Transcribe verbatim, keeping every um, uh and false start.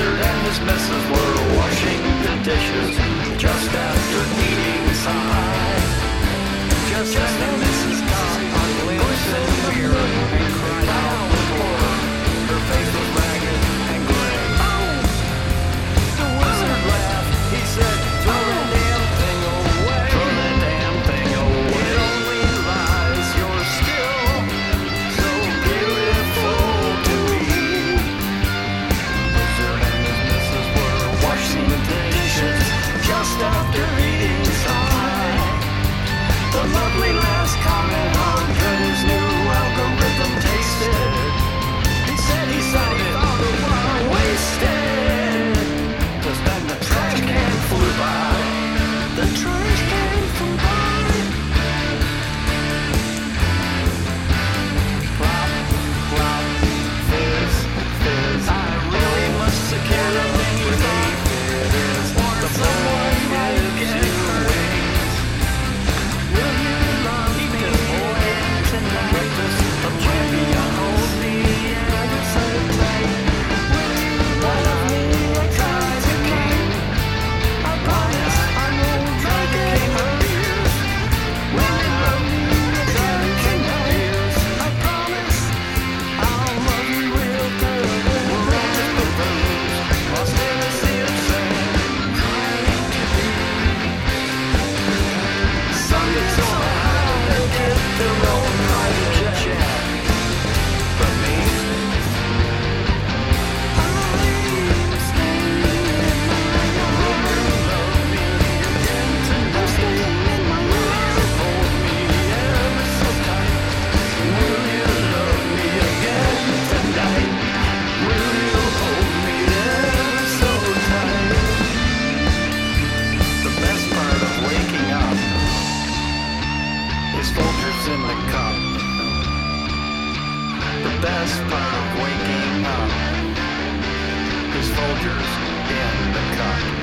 Wizard and his missus were washing the dishes just after eating pie. Just as the missus got a glimpse of fear and cried out with horror. Her face was ragged and gray. Oh! The wizard laughed. He said, throw that damn thing away. Throw that damn thing away. It only lies your skill, so beautiful to me. Wizard and his missus were washing the dishes just after eating pie. The lovely lass commented how good his new algorithm tasted. He said he said he found it while wasted. Just then the trash can flew by. The trash can flew by. Plop, plop, fizz, fizz. I really must secure a thing you think it is. The someone might get wings. Will you love me tonight? A champion hold me and so tight. Will you love me like I the king? I promise I won't drink a king of beers. Will you love me like I the king of beers? I promise I'll love you real good. We're all just buffoons, lost in a sea of sand, trying to be. Some get so high they get their own private jet. But me, I'm staying in my room. Will you love me again tonight? I'm staying in my room. Hold me ever so tight. Will you love me again tonight? Will you hold me ever so tight? The best part of waking up is Folgers in the cup. The best part of waking up is Folgers in the cup.